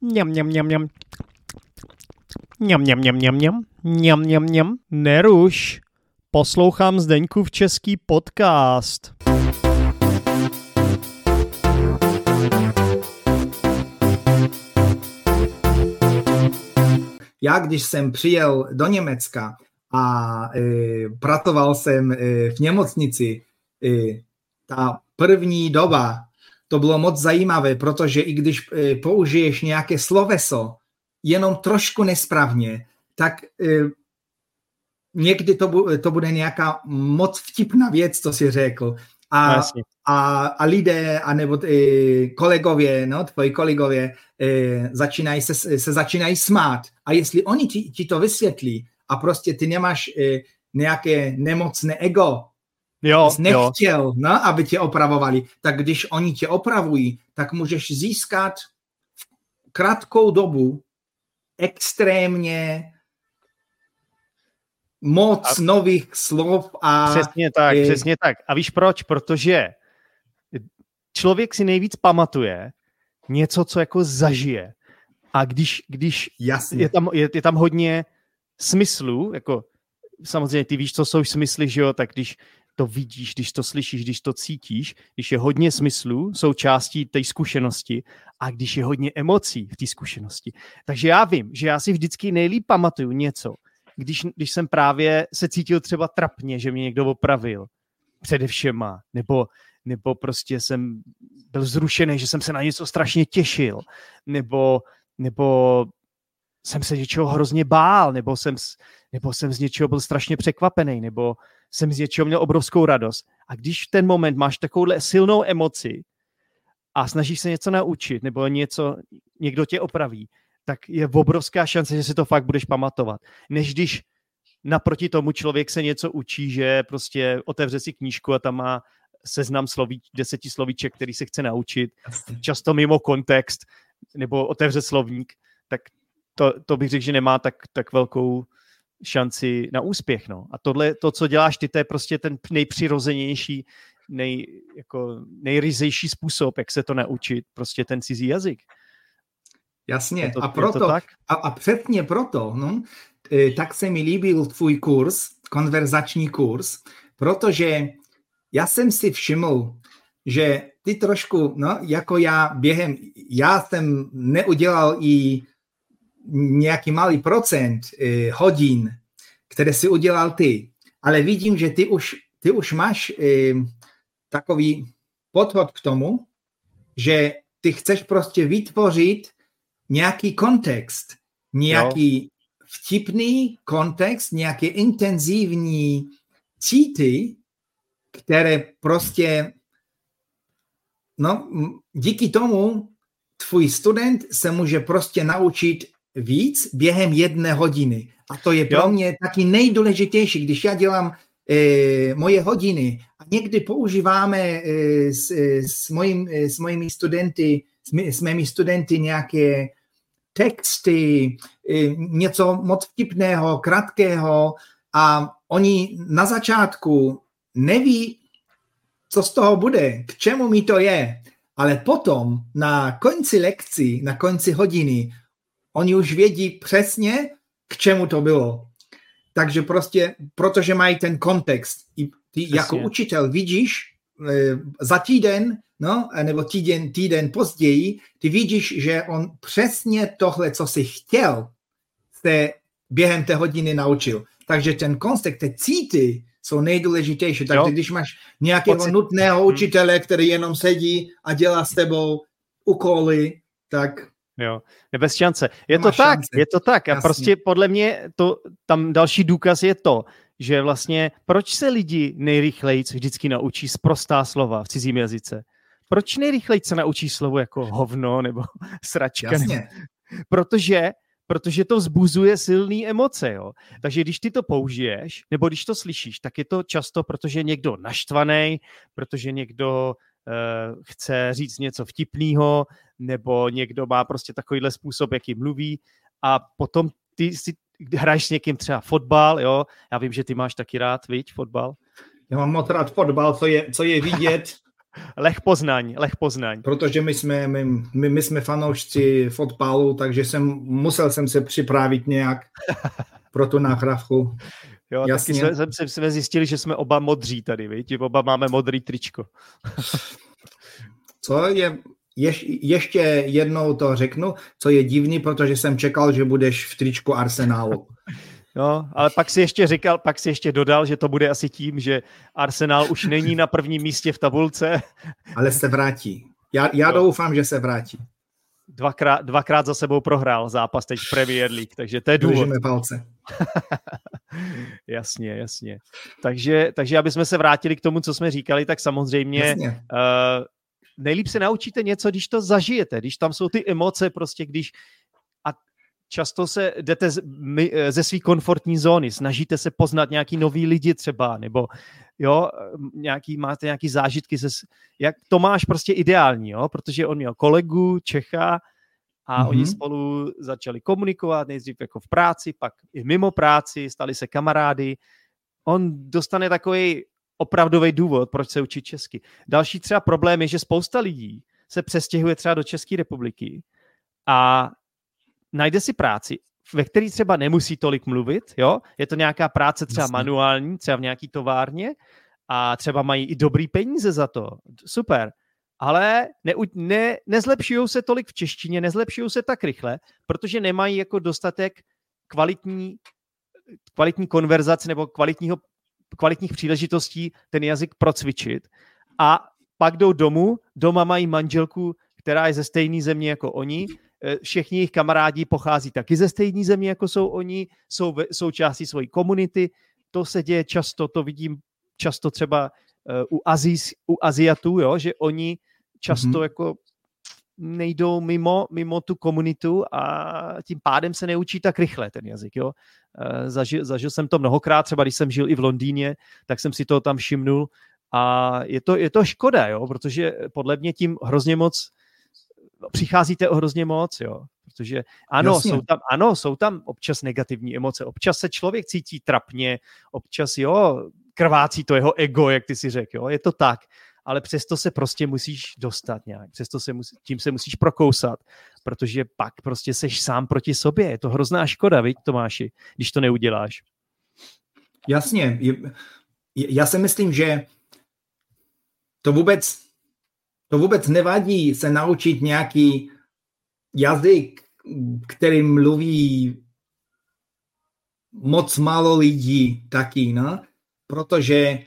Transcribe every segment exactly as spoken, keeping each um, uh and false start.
Mňam, mňam, mňam, mňam. Mňam, mňam, mňam, mňam, mňam. Mňam, mňam, mňam. Neruš. Poslouchám Zdeňkův český podcast. Já, když jsem přijel do Německa a e, pracoval jsem e, v nemocnici, e, ta první doba, to bylo moc zajímavé, protože i když e, použiješ nějaké sloveso jenom trošku nesprávně, tak e, někdy to, bu, to bude nějaká moc vtipná věc, co jsi řekl. A, a, a lidé, anebo e, kolegově, no, tvoji kolegově, e, začínají se, se začínají smát. A jestli oni ti, ti to vysvětlí a prostě ty nemáš e, nějaké nemocné ego, jo, jsi nechtěl, jo. No, aby tě opravovali, tak když oni tě opravují, tak můžeš získat v krátkou dobu extrémně moc a nových slov. A přesně tak, je... přesně tak. A víš proč? Protože člověk si nejvíc pamatuje něco, co jako zažije. A když, když je tam, je, je tam hodně smyslů, jako samozřejmě ty víš, co jsou smysly, že jo, tak když to vidíš, když to slyšíš, když to cítíš, když je hodně smyslů, jsou částí té zkušenosti a když je hodně emocí v té zkušenosti. Takže já vím, že já si vždycky nejlíp pamatuju něco, Když, když jsem právě se cítil třeba trapně, že mě někdo opravil především, nebo, nebo prostě jsem byl zrušený, že jsem se na něco strašně těšil, nebo, nebo jsem se něčeho hrozně bál, nebo jsem, nebo jsem z něčeho byl strašně překvapený, nebo jsem z něčeho měl obrovskou radost. A když v ten moment máš takovouhle silnou emoci a snažíš se něco naučit, nebo něco, někdo tě opraví, tak je obrovská šance, že si to fakt budeš pamatovat. Než když naproti tomu člověk se něco učí, že prostě otevře si knížku a tam má seznam sloví, deseti slovíček, který se chce naučit, často mimo kontext, nebo otevře slovník, tak to, to bych řekl, že nemá tak, tak velkou šanci na úspěch. No. A tohle, to, co děláš ty, to je prostě ten nejpřirozenější, nej, jako nejryzejší způsob, jak se to naučit, prostě ten cizí jazyk. Jasně, to, a proto, a, a přesně proto, no, e, tak se mi líbil tvůj kurz, konverzační kurz, protože já jsem si všiml, že ty trošku, no, jako já během, já jsem neudělal i nějaký malý procent e, hodin, které si udělal ty, ale vidím, že ty už, ty už máš e, takový podhod k tomu, že ty chceš prostě vytvořit nějaký kontext, nějaký jo. vtipný kontext, nějaké intenzivní cíty, které prostě, no, díky tomu tvůj student se může prostě naučit víc během jedné hodiny. A to je pro jo. mě taky nejdůležitější, když já dělám e, moje hodiny a někdy používáme e, s, s, mojim, s mojimi studenty, s, s mými studenty nějaké texty, něco moc vtipného, krátkého a oni na začátku neví, co z toho bude, k čemu mi to je, ale potom na konci lekcí, na konci hodiny, oni už vědí přesně, k čemu to bylo. Takže prostě, protože mají ten kontext. I ty jako učitel vidíš za týden, no, nebo týden, týden později, ty vidíš, že on přesně tohle, co jsi chtěl, se během té hodiny naučil. Takže ten kontext, ty cíty jsou nejdůležitější. Takže jo. když máš nějakého Pocit. nutného učitele, který jenom sedí a dělá s tebou úkoly, tak... Jo, je bez šance. Je to tak, šance. je to tak. A Jasně. prostě podle mě to, tam další důkaz je to, že vlastně proč se lidi nejrychleji vždycky naučí sprostá slova v cizím jazyce? Proč nejrychleji se naučí slovo jako hovno nebo sračka? Jasně. Protože, protože to vzbuzuje silné emoce. Jo? Takže když ty to použiješ, nebo když to slyšíš, tak je to často, protože někdo naštvaný, protože někdo uh, chce říct něco vtipného, nebo někdo má prostě takovýhle způsob, jaký mluví a potom ty si hraješ s někým třeba fotbal, jo? Já vím, že ty máš taky rád, viď, fotbal? Já mám moc rád fotbal, co je, co je vidět Lech Poznaň, Lech Poznaň. Protože my jsme, my, my, my jsme fanoušci fotbalu, takže jsem, musel jsem se připravit nějak pro tu nahrávku. Jo, jasně. Taky jsme, jsme, jsme zjistili, že jsme oba modří tady, viď? Oba máme modrý tričko. Co je, ješ, ještě jednou to řeknu, co je divný, protože jsem čekal, že budeš v tričku Arsenálu. No, ale pak si ještě říkal, pak si ještě dodal, že to bude asi tím, že Arsenal už není na prvním místě v tabulce. Ale se vrátí. Já, já doufám, že se vrátí. Dvakrát, dvakrát za sebou prohrál zápas teď v Premier League, takže to je důvod. Držíme palce. Jasně, jasně. Takže, takže aby jsme se vrátili k tomu, co jsme říkali, tak samozřejmě uh, nejlíp se naučíte něco, když to zažijete, když tam jsou ty emoce, prostě když a často se jdete z, my, ze své komfortní zóny, snažíte se poznat nějaký nový lidi třeba, nebo jo, nějaký, máte nějaký zážitky, ze, jak Tomáš prostě ideální, jo, protože on měl kolegu Čecha a mm-hmm. oni spolu začali komunikovat, nejdřív jako v práci, pak i mimo práci, stali se kamarády. On dostane takový opravdový důvod, proč se učit česky. Další třeba problém je, že spousta lidí se přestěhuje třeba do České republiky a najde si práci, ve který třeba nemusí tolik mluvit, jo? Je to nějaká práce třeba Jasně. manuální, třeba v nějaký továrně a třeba mají i dobrý peníze za to. Super. Ale ne, ne, nezlepšují se tolik v češtině, nezlepšují se tak rychle, protože nemají jako dostatek kvalitní, kvalitní konverzace nebo kvalitního, kvalitních příležitostí ten jazyk procvičit. A pak jdou domů, doma mají manželku, která je ze stejné země jako oni, všichni jejich kamarádi pochází taky ze stejné země, jako jsou oni, jsou součástí svojí komunity. To se děje často, to vidím často třeba u, Azijs, u Aziatů, jo, že oni často mm-hmm. jako nejdou mimo, mimo tu komunitu a tím pádem se neučí tak rychle ten jazyk. Jo. Zažil, zažil jsem to mnohokrát, třeba když jsem žil i v Londýně, tak jsem si to tam všimnul a je to, je to škoda, jo, protože podle mě tím hrozně moc přicházíte o hrozně moc, jo, protože ano jsou, tam, ano, jsou tam občas negativní emoce, občas se člověk cítí trapně, občas, jo, krvácí to jeho ego, jak ty si řekl, jo, je to tak, ale přesto se prostě musíš dostat nějak, přesto se musí, tím se musíš prokousat, protože pak prostě seš sám proti sobě, je to hrozná škoda, viď, Tomáši, když to neuděláš. Jasně, já si myslím, že to vůbec To vůbec nevadí se naučit nějaký jazyk, který mluví moc málo lidí taky, no? Protože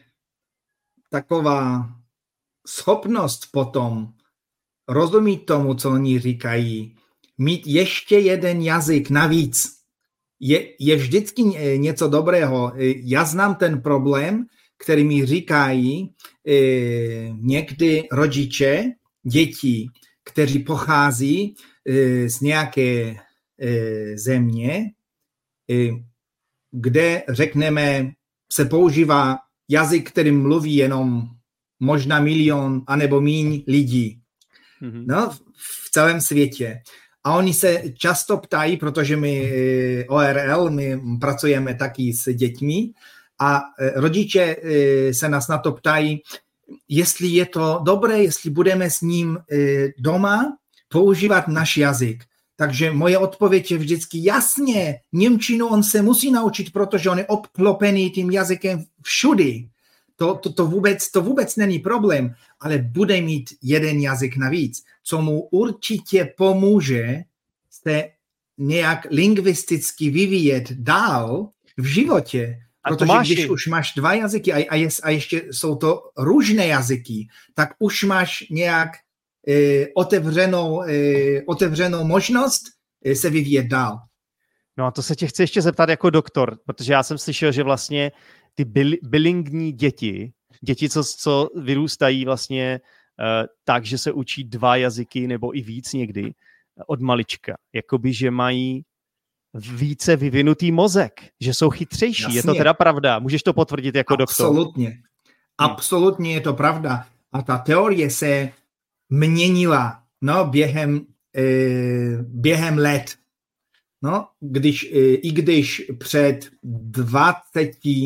taková schopnost potom rozumět tomu, co oni říkají, mít ještě jeden jazyk navíc, je, je vždycky něco dobrého. Já znám ten problém, který mi říkají e, někdy rodiče dětí, kteří pochází e, z nějaké e, země, e, kde, řekneme, se používá jazyk, který mluví jenom možná milion anebo míň lidí. Mm-hmm. No, v celém světě. A oni se často ptají, protože my e, O R L, my pracujeme taky s dětmi, a rodiče se nás na to ptají, jestli je to dobré, jestli budeme s ním doma používat náš jazyk. Takže moje odpověď je vždycky jasně, němčinu on se musí naučit, protože on je obklopený tím jazykem všudy. To, to, to, vůbec, to vůbec není problém, ale bude mít jeden jazyk navíc, co mu určitě pomůže se nějak lingvisticky vyvíjet dál v životě. Protože Tomáši, když už máš dva jazyky a, a, je, a ještě jsou to různé jazyky, tak už máš nějak e, otevřenou, e, otevřenou možnost e, se vyvíjet dál. No a to se tě chci ještě zeptat jako doktor, protože já jsem slyšel, že vlastně ty bil, bilingní děti, děti, co, co vyrůstají vlastně uh, tak, že se učí dva jazyky nebo i víc někdy od malička, jakoby, že mají více vyvinutý mozek, že jsou chytřejší. Jasně. Je to teda pravda? Můžeš to potvrdit jako doktor? Absolutně. Absolutně je to pravda. A ta teorie se měnila no, během, e, během let. No, když, e, I když před dvaceti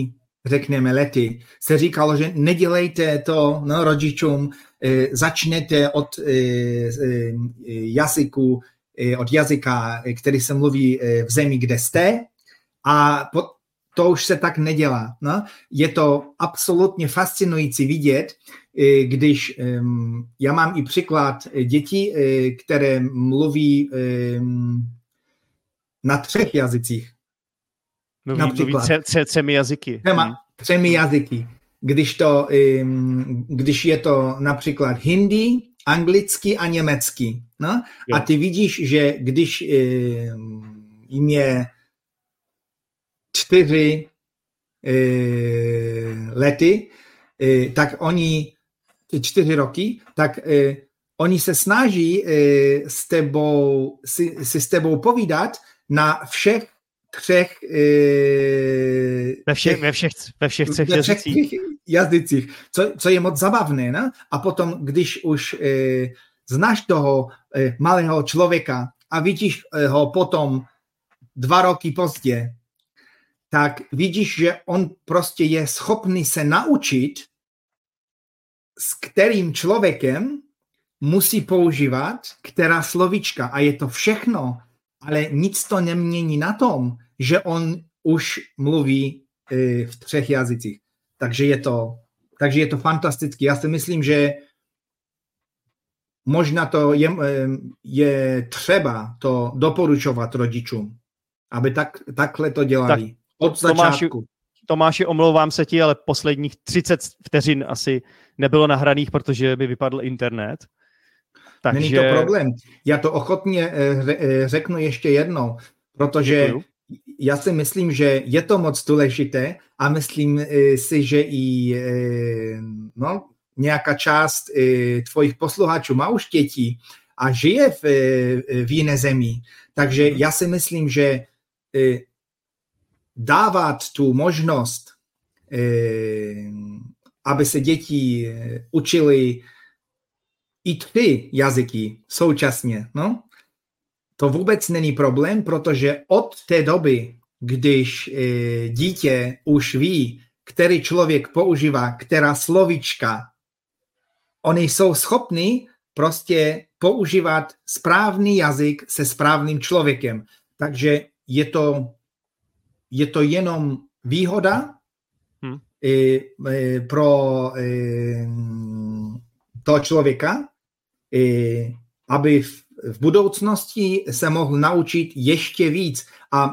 řekneme, lety, se říkalo, že nedělejte to no, rodičům, e, začněte od e, e, jazyku, e, od jazyka, který se mluví e, v zemi, kde jste, a po, to už se tak nedělá. No? Je to absolutně fascinující vidět, e, když e, já mám i příklad dětí, e, které mluví e, na třech jazycích. Mluví, mluví tře, tře, třemi jazyky. Třema, hmm. třemi jazyky. Když, to, když je to například hindi, anglicky a německy. No? A ty vidíš, že když jim je čtyři lety, tak oni, čtyři roky, tak oni se snaží s tebou, si, si s tebou povídat na všech třech ve všech, ve všech, ve všech třech ve všech jazycích. jazycích, co, co je moc zabavné. Ne? A potom, když už e, znáš toho e, malého člověka a vidíš ho potom dva roky pozdě, tak vidíš, že on prostě je schopný se naučit, s kterým člověkem musí používat která slovíčka. A je to všechno, ale nic to nemění na tom, že on už mluví e, v třech jazycích. Takže je to, takže je to fantastické. Já si myslím, že možná to je, je třeba to doporučovat rodičům, aby tak, takhle to dělali. Tak, od začátku. Tomáši, Tomáši, omlouvám se ti, ale posledních třicet vteřin asi nebylo nahraných, protože by vypadl internet. Takže... Není to problém. Já to ochotně řeknu ještě jednou, protože Děkuju. Já si myslím, že je to moc důležité a myslím si, že i no, nějaká část tvojich posluchačů má už děti a žije v, v jiné zemi. Takže já si myslím, že dávat tu možnost, aby se děti učili i tři jazyky současně, no? To vůbec není problém, protože od té doby, když e, dítě už ví, který člověk používá, která slovíčka, oni jsou schopni prostě používat správný jazyk se správným člověkem. Takže je to, je to jenom výhoda hmm. e, e, pro e, toho člověka, e, aby v, v budoucnosti se mohl naučit ještě víc. A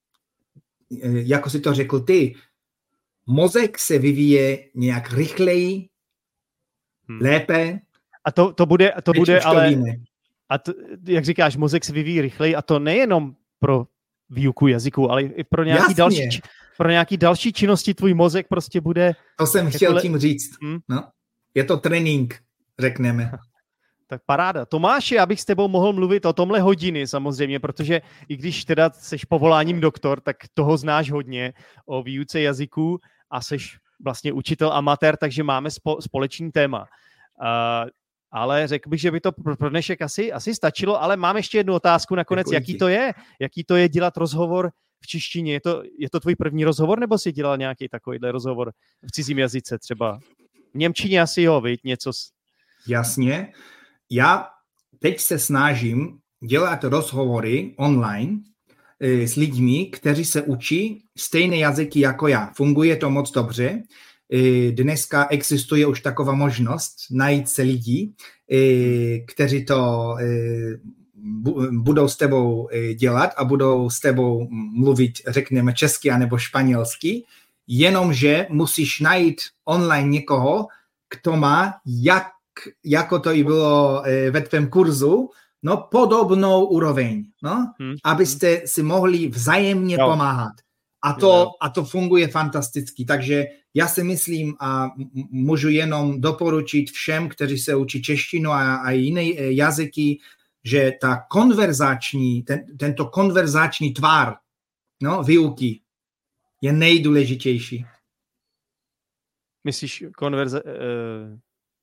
e, jako si to řekl ty, mozek se vyvíje nějak rychleji, hmm. lépe. A to, to bude, to bude ale... A to, jak říkáš, mozek se vyvíjí rychleji a to nejenom pro výuku jazyku, ale i pro nějaký, další, pro nějaký další činnosti tvůj mozek prostě bude... To jsem chtěl le... tím říct. Hmm? No, je to trénink, řekneme. Tak paráda. Tomáši, já bych s tebou mohl mluvit o tomhle hodiny samozřejmě, protože i když teda seš povoláním doktor, tak toho znáš hodně o výuce jazyků a seš vlastně učitel amatér, takže máme spo, společný téma. Uh, ale řekl bych, že by to pro dnešek asi, asi stačilo, ale mám ještě jednu otázku nakonec, Děkuji. jaký to je? Jaký to je dělat rozhovor v češtině? Je to, je to tvůj první rozhovor, nebo jsi dělal nějaký takovýhle rozhovor v cizím jazyce třeba? V němčině asi jo, viď? Něco... S... Jasně. Já teď se snažím dělat rozhovory online e, s lidmi, kteří se učí stejné jazyky jako já. Funguje to moc dobře. E, dneska existuje už taková možnost najít se lidí, e, kteří to e, bu, budou s tebou e, dělat a budou s tebou mluvit, řekněme, česky anebo španělsky, jenomže musíš najít online někoho, kdo má jak jako to i bylo ve tvém kurzu, no podobnou úroveň, no, hmm. abyste si mohli vzájemně jo. pomáhat. A to, a to funguje fantasticky. Takže já si myslím a můžu jenom doporučit všem, kteří se učí češtinu a, a jiné jazyky, že ta konverzační, ten, tento konverzační tvar no, výuky je nejdůležitější. Myslíš konverza... Uh...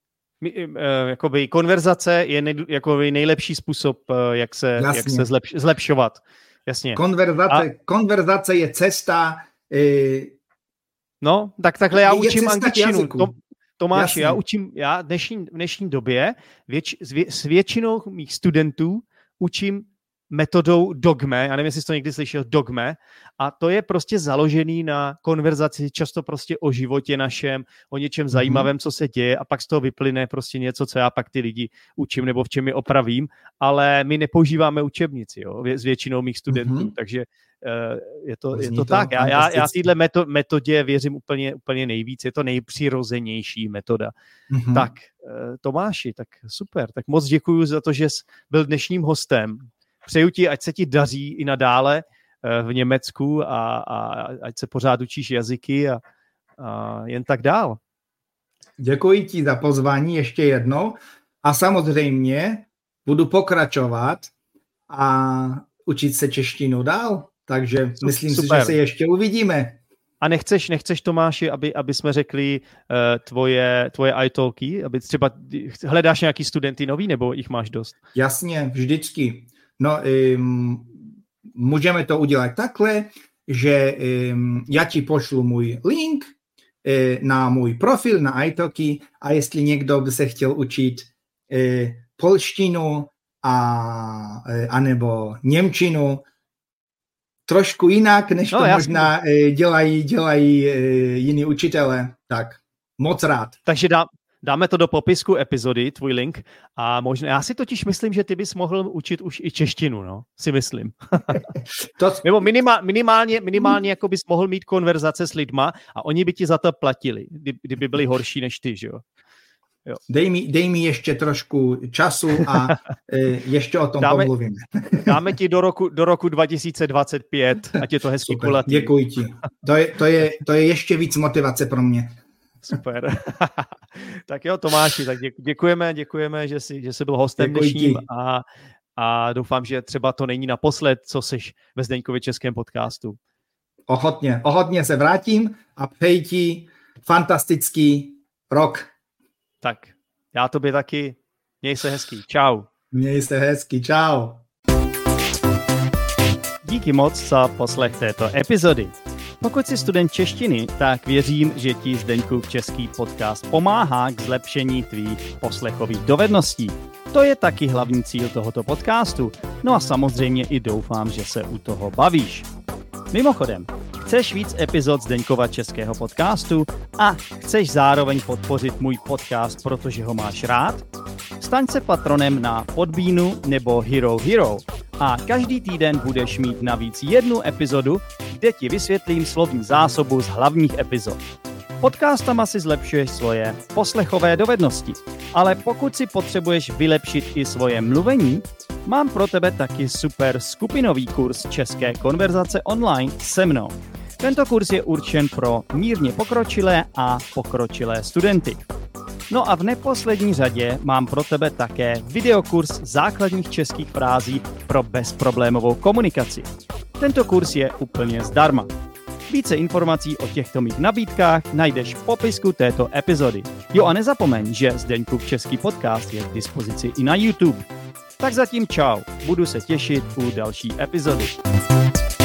Jakoby konverzace je nej, jakoby nejlepší způsob, jak se, jak se zlepš, zlepšovat. Jasně. Konverzace, A... konverzace je cesta, No, tak takhle já učím angličtinu. To, Tomáši, já učím, já dnešní, v dnešní době věč, s, vě, s většinou mých studentů učím metodou dogme, já nevím, jestli jsi to někdy slyšel, dogme, a to je prostě založený na konverzaci, často prostě o životě našem, o něčem mm-hmm. zajímavém, co se děje, a pak z toho vyplyne prostě něco, co já pak ty lidi učím nebo v čem je opravím, ale my nepoužíváme učebnici, jo, s většinou mých studentů, mm-hmm. takže uh, je to, je to tak. Já, já, já téhle metodě věřím úplně, úplně nejvíc, je to nejpřirozenější metoda. Mm-hmm. Tak, uh, Tomáši, tak super, tak moc děkuju za to, že jsi byl dnešním hostem. Přeju ti, ať se ti daří i nadále v Německu a, a ať se pořád učíš jazyky a, a jen tak dál. Děkuji ti za pozvání ještě jednou a samozřejmě budu pokračovat a učit se češtinu dál, takže myslím Super. si, že se ještě uvidíme. A nechceš, nechceš Tomáši, aby, aby jsme řekli uh, tvoje, tvoje italky, aby třeba hledáš nějaký studenty nový, nebo jich máš dost? Jasně, vždycky. No, um, můžeme to udělat takhle, že um, já ti pošlu můj link uh, na můj profil na italki a jestli někdo by se chtěl učit uh, polštinu a, uh, anebo němčinu trošku jinak, než no, to jasný. možná uh, dělají, dělají uh, jiní učitelé, tak moc rád. Takže dá, dáme to do popisku epizody, tvůj link, a možná, já si totiž myslím, že ty bys mohl učit už i češtinu, no, si myslím. to... Nebo minimál, minimálně, minimálně jako bys mohl mít konverzace s lidma a oni by ti za to platili, kdy, kdyby byli horší než ty, že jo. Jo. Dej mi, dej mi ještě trošku času a e, ještě o tom dáme, pomluvíme. Dáme ti do roku, do roku dva tisíce dvacet pět, ať je to hezký kulatý. Děkuji ti. To je, to, je, to je ještě víc motivace pro mě. Super. Tak jo, Tomáši, tak děkujeme, děkujeme, že jsi, že jsi byl hostem dnešním a, a doufám, že třeba to není naposled, co jsi ve Zdeňkově českém podcastu. Ochotně, ochotně se vrátím a přeji ti fantastický rok. Tak, já tobě taky. Měj se hezký. Čau. Měj se hezký. Čau. Díky moc za poslech této epizody. Pokud jsi student češtiny, tak věřím, že ti Zdeňkův český podcast pomáhá k zlepšení tvých poslechových dovedností. To je taky hlavní cíl tohoto podcastu. No a samozřejmě i doufám, že se u toho bavíš. Mimochodem, chceš víc epizod Zdeňkova českého podcastu a chceš zároveň podpořit můj podcast, protože ho máš rád? Staň se patronem na Podbeanu nebo Hero Hero a každý týden budeš mít navíc jednu epizodu, kde ti vysvětlím slovní zásobu z hlavních epizod. Podcastama si zlepšuješ svoje poslechové dovednosti, ale pokud si potřebuješ vylepšit i svoje mluvení, mám pro tebe taky super skupinový kurz české konverzace online se mnou. Tento kurz je určen pro mírně pokročilé a pokročilé studenty. No a v neposlední řadě mám pro tebe také videokurs základních českých frází pro bezproblémovou komunikaci. Tento kurz je úplně zdarma. Více informací o těchto mých nabídkách najdeš v popisku této epizody. Jo a nezapomeň, že Zdeňkův český podcast je k dispozici i na YouTube. Tak zatím čau, budu se těšit u další epizody.